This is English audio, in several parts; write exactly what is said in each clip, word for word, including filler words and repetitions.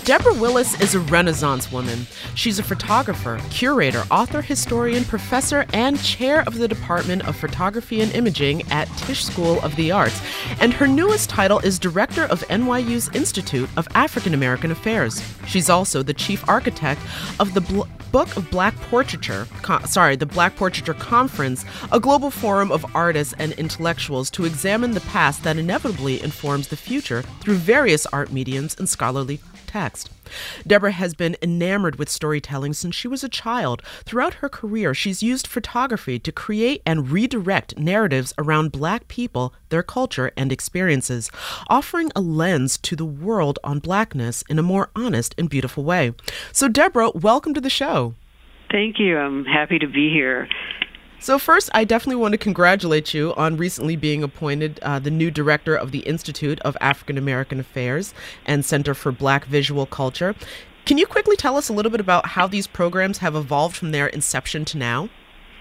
Deborah Willis is a Renaissance woman. She's a photographer, curator, author, historian, professor, and chair of the Department of Photography and Imaging at Tisch School of the Arts. And her newest title is Director of N Y U's Institute of African American Affairs. She's also the chief architect of the Bl- Book of Black Portraiture, co- sorry, the Black Portraiture Conference, a global forum of artists and intellectuals to examine the past that inevitably informs the future through various art mediums and scholarly text. Deborah has been enamored with storytelling since she was a child. Throughout her career, she's used photography to create and redirect narratives around Black people, their culture, and experiences, offering a lens to the world on Blackness in a more honest and beautiful way. So, Deborah, welcome to the show. Thank you. I'm happy to be here. So first, I definitely want to congratulate you on recently being appointed uh, the new director of the Institute of African American Affairs and Center for Black Visual Culture. Can you quickly tell us a little bit about how these programs have evolved from their inception to now?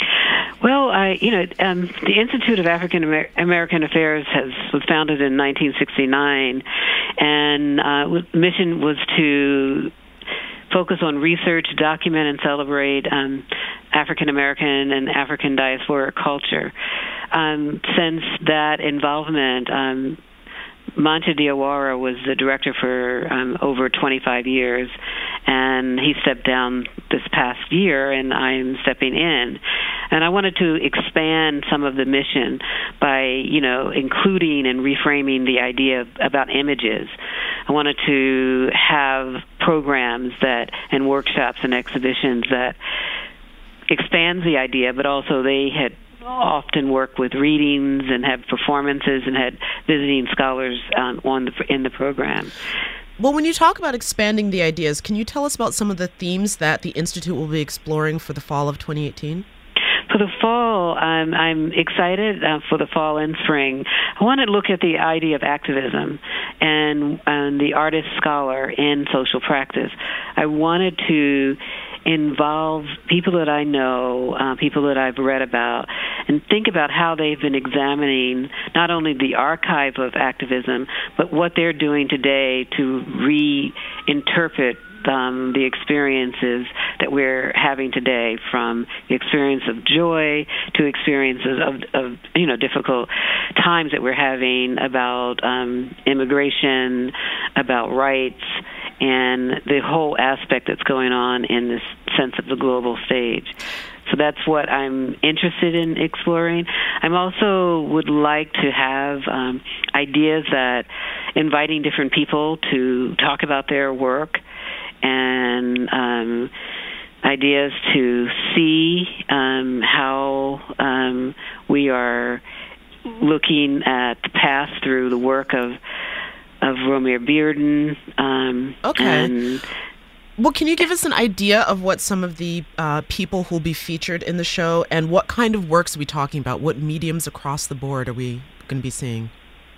Well, I, you know, um, the Institute of African Amer- American Affairs has was founded in nineteen sixty-nine, and uh, mission was to focus on research, document, and celebrate um, African American and African diasporic culture. Um, since that involvement, um, Manta Diawara was the director for um, over twenty-five years, and he stepped down this past year, and I'm stepping in. And I wanted to expand some of the mission by, you know, including and reframing the idea of, about images. I wanted to have programs that and workshops and exhibitions that expands the idea, but also they had often worked with readings and have performances and had visiting scholars um, on the, in the program. Well, when you talk about expanding the ideas, can you tell us about some of the themes that the Institute will be exploring for the fall of twenty eighteen? For the fall, um, I'm excited uh, for the fall and spring. I want to look at the idea of activism and, and the artist-scholar in social practice. I wanted to involve people that I know, uh, people that I've read about, and think about how they've been examining not only the archive of activism, but what they're doing today to reinterpret Um, the experiences that we're having today, from the experience of joy to experiences of, of you know, difficult times that we're having about um, immigration, about rights, and the whole aspect that's going on in this sense of the global stage. So that's what I'm interested in exploring. I'm also would like to have um, ideas that inviting different people to talk about their work, and um, ideas to see um, how um, we are looking at the past through the work of of Romare Bearden. Um, okay. And well, can you give us an idea of what some of the uh, people who will be featured in the show, and what kind of works are we talking about? What mediums across the board are we going to be seeing?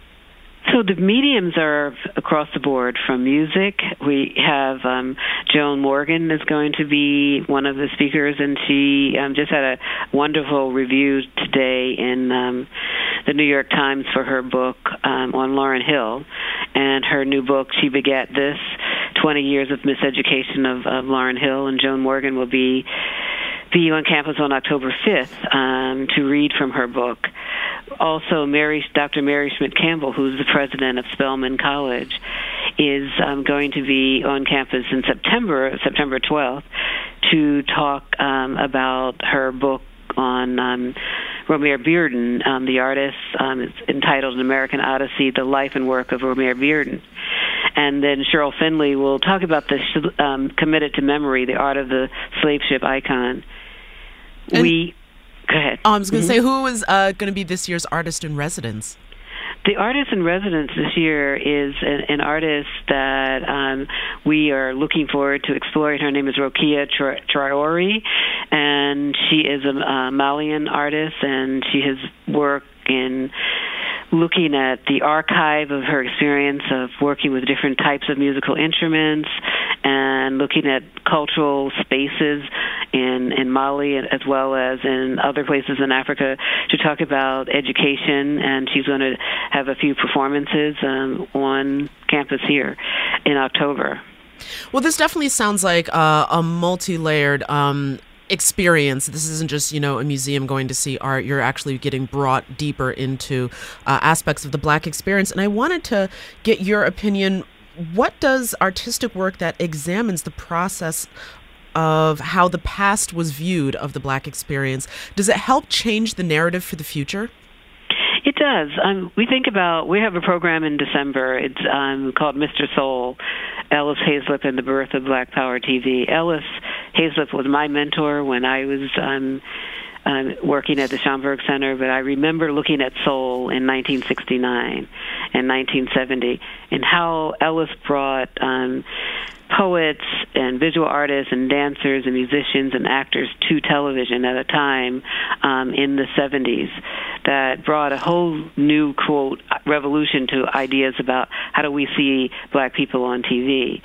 So the mediums are across the board, from music. We have um, Joan Morgan is going to be one of the speakers, and she um, just had a wonderful review today in um, the New York Times for her book um, on Lauryn Hill. And her new book, She Begat This, twenty years of Miseducation of, of Lauryn Hill, and Joan Morgan will be be on campus on October fifth um, to read from her book. Also, Mary, Doctor Mary Schmidt-Campbell, who's the president of Spelman College, is um, going to be on campus in September, September twelfth, to talk um, about her book on um, Romare Bearden, um, the artist. Um, it's entitled An American Odyssey, The Life and Work of Romare Bearden. And then Cheryl Finley will talk about the um, Committed to Memory, the art of the slave ship icon. And we... Go ahead. Oh, I was going to mm-hmm. say, who is uh, going to be this year's artist in residence? The artist in residence this year is an, an artist that um, we are looking forward to exploring. Her name is Rokia Traore, and she is a, a Malian artist, and she has worked in looking at the archive of her experience of working with different types of musical instruments and looking at cultural spaces in, in Mali as well as in other places in Africa to talk about education. And she's going to have a few performances um, on campus here in October. Well, this definitely sounds like uh, a multi-layered um, experience. This isn't just, you know, a museum going to see art. You're actually getting brought deeper into uh, aspects of the Black experience. And I wanted to get your opinion. What does artistic work that examines the process of how the past was viewed of the Black experience, does it help change the narrative for the future? It does. Um, we think about, we have a program in December. It's um, called Mister Soul, Ellis Haizlip and the Birth of Black Power T V. Ellis Haizlip was my mentor when I was um, um, working at the Schomburg Center, but I remember looking at Soul in nineteen sixty-nine and nineteen seventy and how Ellis brought um, poets and visual artists and dancers and musicians and actors to television at a time um, in the seventies that brought a whole new, quote, revolution to ideas about how do we see Black people on T V,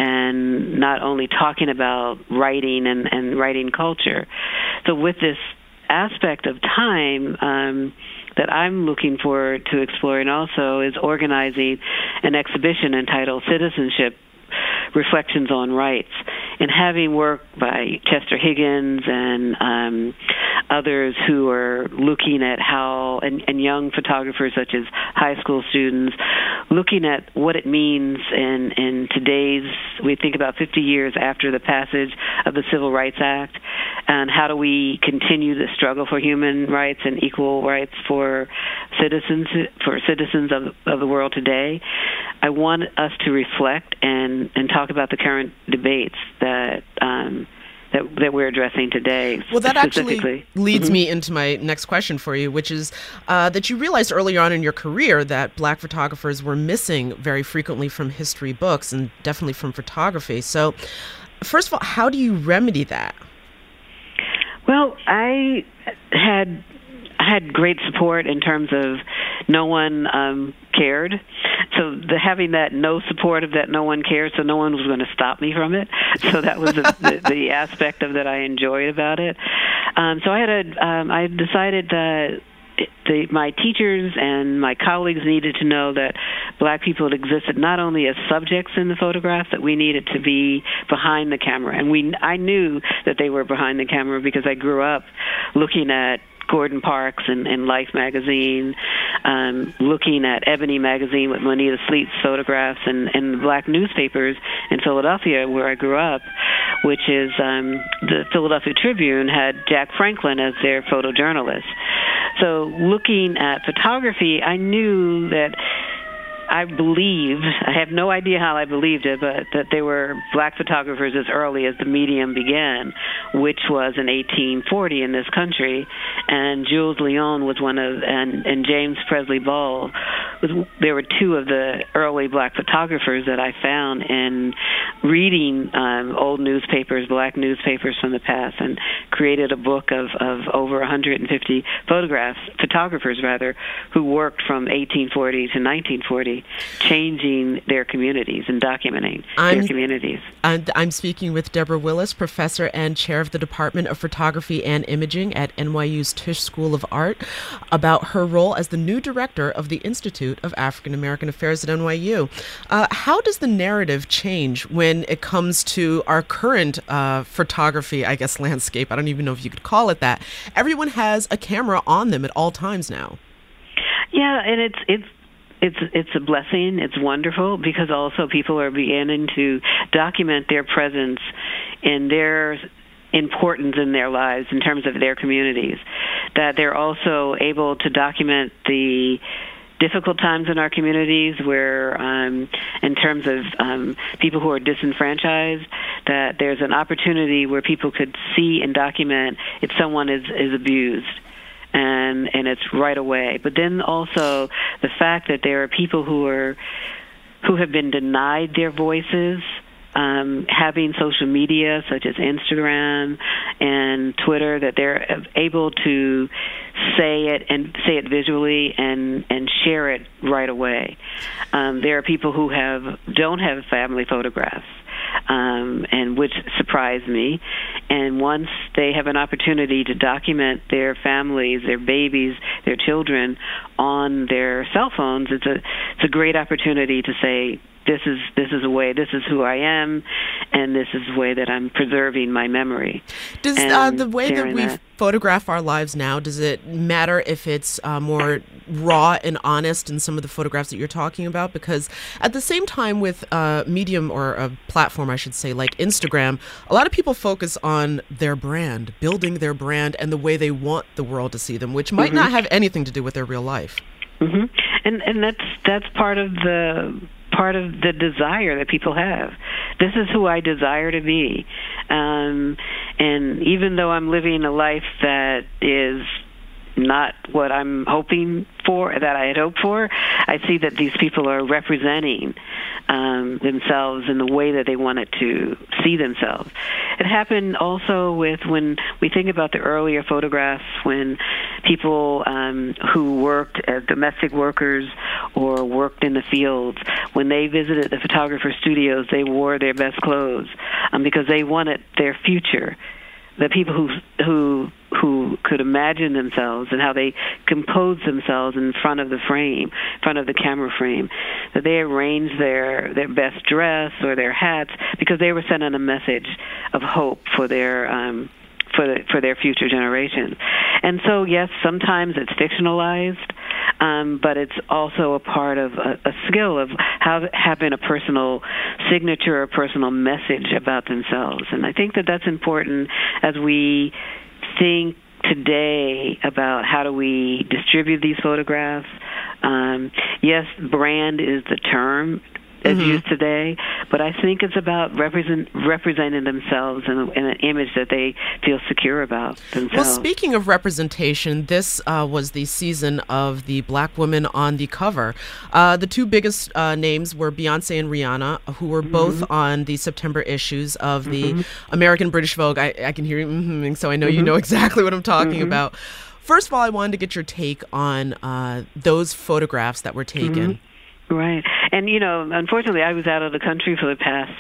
and not only talking about writing and, and writing culture. So with this aspect of time um, that I'm looking forward to exploring also is organizing an exhibition entitled Citizenship, Reflections on Rights, and having work by Chester Higgins and um, others who are looking at how, and, and young photographers such as high school students, looking at what it means in, in today's, we think about fifty years after the passage of the Civil Rights Act, and how do we continue the struggle for human rights and equal rights for citizens for citizens of, of the world today. I want us to reflect and, and talk about the current debates that um, that that we're addressing today. Well, that actually leads mm-hmm. me into my next question for you, which is uh, that you realized early on in your career that Black photographers were missing very frequently from history books and definitely from photography. So, first of all, how do you remedy that? Well, I had I had great support in terms of no one um, cared. So the, having that no support of that no one cared, so no one was going to stop me from it. So that was the, the, the aspect of that I enjoyed about it. Um, so I had a, um, I decided that the, my teachers and my colleagues needed to know that Black people existed not only as subjects in the photographs, that we needed to be behind the camera. And we, I knew that they were behind the camera because I grew up looking at Gordon Parks and, and Life magazine, um, looking at Ebony magazine with Moneta Sleet's photographs, and, and the Black newspapers in Philadelphia where I grew up, which is um, the Philadelphia Tribune had Jack Franklin as their photojournalist. So looking at photography, I knew that I believed, I have no idea how I believed it, but that there were Black photographers as early as the medium began, which was in eighteen forty in this country. And Jules Leon was one of, and, and James Presley Ball, was, there were two of the early Black photographers that I found in reading um, old newspapers, Black newspapers from the past, and created a book of, of over one hundred fifty photographs, photographers rather, who worked from eighteen forty to nineteen forty. Changing their communities and documenting I'm, their communities. And I'm speaking with Deborah Willis, professor and chair of the Department of Photography and Imaging at N Y U's Tisch School of Art, about her role as the new director of the Institute of African American Affairs at N Y U. Uh, how does the narrative change when it comes to our current uh, photography, I guess, landscape? I don't even know if you could call it that. Everyone has a camera on them at all times now. Yeah, and it's it's It's it's a blessing. It's wonderful because also people are beginning to document their presence and their importance in their lives in terms of their communities. That they're also able to document the difficult times in our communities where, um, in terms of um, people who are disenfranchised, that there's an opportunity where people could see and document if someone is, is abused. And and it's right away. But then also the fact that there are people who are who have been denied their voices, um, having social media such as Instagram and Twitter, that they're able to say it and say it visually and, and share it right away. Um, there are people who have don't have family photographs. Um, and which surprised me. And once they have an opportunity to document their families, their babies, their children on their cell phones, it's a it's a great opportunity to say this is this is a way, this is who I am, and this is the way that I'm preserving my memory. Does uh, the way that we photograph our lives now, does it matter if it's uh, more raw and honest in some of the photographs that you're talking about? Because at the same time with a medium or a platform, I should say, like Instagram, a lot of people focus on their brand, building their brand and the way they want the world to see them, which might mm-hmm. not have anything to do with their real life. Mm-hmm. And and that's that's part of the part of the desire that people have. This is who I desire to be. Um, and even though I'm living a life that is not what I'm hoping for, that I had hoped for, I see that these people are representing um, themselves in the way that they wanted to see themselves. It happened also with when we think about the earlier photographs when people um, who worked as domestic workers or worked in the fields, when they visited the photographer studios, they wore their best clothes um, because they wanted their future. The people who who who could imagine themselves and how they composed themselves in front of the frame, in front of the camera frame, that they arranged their their best dress or their hats because they were sending a message of hope for their um, for the, for their future generations. And so, yes, sometimes it's fictionalized, um, but it's also a part of a, a skill of how having a personal signature or personal message about themselves. And I think that that's important as we think today about how do we distribute these photographs. Um, yes, brand is the term as mm-hmm. used today, but I think it's about represent, representing themselves in, a, in an image that they feel secure about themselves. Well, speaking of representation, this uh, was the season of the black women on the cover. Uh, the two biggest uh, names were Beyonce and Rihanna, who were mm-hmm. both on the September issues of the mm-hmm. American British Vogue. I, I can hear you, mm-hmm, so I know mm-hmm. you know exactly what I'm talking mm-hmm. about. First of all, I wanted to get your take on uh, those photographs that were taken. Mm-hmm. Right. And, you know, unfortunately, I was out of the country for the past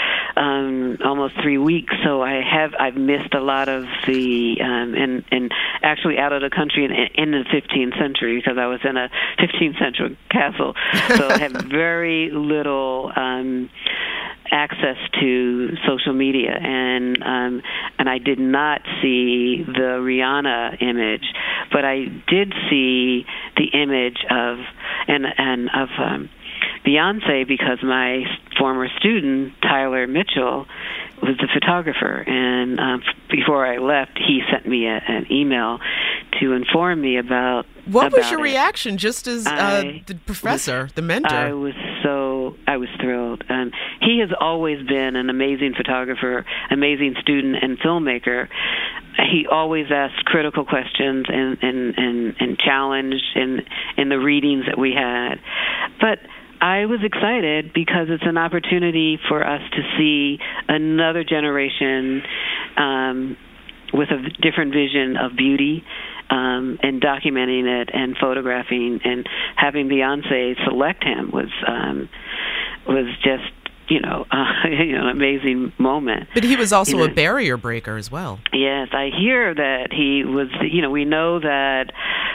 um, almost three weeks, so I have, I've missed a lot of the, um, and, and actually out of the country in, in the fifteenth century because I was in a fifteenth century castle, so I have very little um, access to social media, and um, and I did not see the Rihanna image, but I did see the image of and and of um, Beyonce because my former student Tyler Mitchell was the photographer, and um, before I left, he sent me a, an email to inform me about. What about was your it. reaction, just as uh, the professor, was, the mentor? I was so I was thrilled. Um, he has always been an amazing photographer, amazing student, and filmmaker. He always asked critical questions and and and, and challenged in in the readings that we had, but I was excited because it's an opportunity for us to see another generation um, with a different vision of beauty, um, and documenting it and photographing, and having Beyonce select him was um, was just you know uh, you know an amazing moment. But he was also you know, a barrier breaker as well. Yes, I hear that he was. You know, we know that.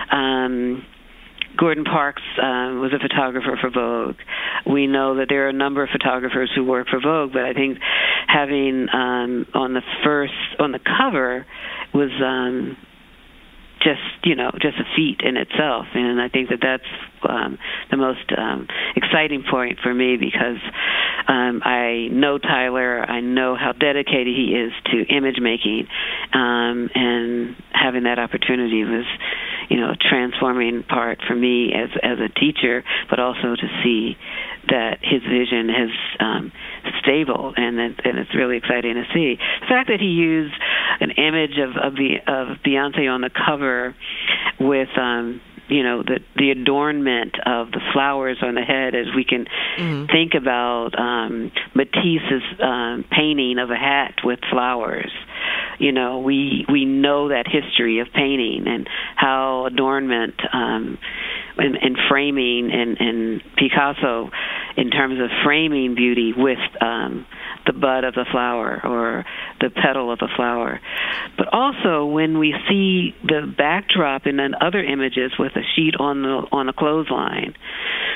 Um, Gordon Parks um, was a photographer for Vogue. We know that there are a number of photographers who work for Vogue, but I think having um, on the first, on the cover was um, just, you know, just a feat in itself. And I think that that's um, the most um, exciting point for me because um, I know Tyler, I know how dedicated he is to image making, um, and having that opportunity was, you know, a transforming part for me as as a teacher, but also to see that his vision is um, stable, and that, and it's really exciting to see. The fact that he used an image of of, the, of Beyonce on the cover with, um, you know, the the adornment of the flowers on the head, as we can mm-hmm. think about um, Matisse's um, painting of a hat with flowers. You know, we we know that history of painting and how adornment um, and, and framing and, and Picasso in terms of framing beauty with um, the bud of the flower or the petal of the flower. But also when we see the backdrop in then other images with a sheet on the on a clothesline,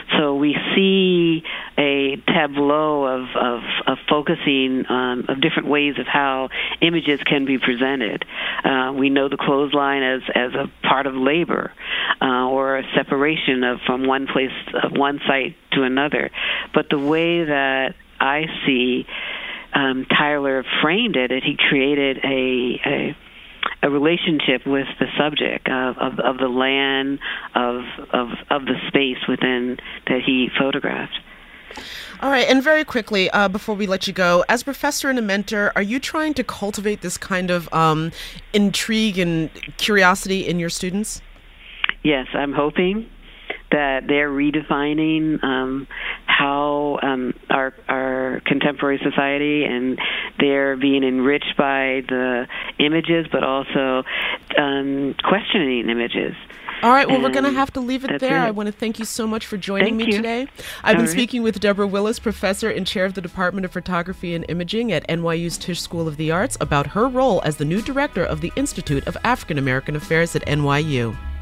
So we see a tableau of, of, of focusing um, of different ways of how images can be presented. Uh, we know the clothesline as, as a part of labor uh, or a separation of from one place, uh, one site to another. But the way that I see um, Tyler framed it, it he created a, a a relationship with the subject of, of, of the land, of, of of the space within that he photographed. All right, and very quickly, uh, before we let you go, as a professor and a mentor, are you trying to cultivate this kind of um, intrigue and curiosity in your students? Yes, I'm hoping that they're redefining um, how um, our, our contemporary society, and they're being enriched by the images, but also um, questioning images. All right, well, and we're going to have to leave it there. it. I want to thank you so much for joining thank me you. today. I've All been right. speaking with Deborah Willis, professor and chair of the Department of Photography and Imaging at N Y U's Tisch School of the Arts, about her role as the new director of the Institute of African American Affairs at N Y U.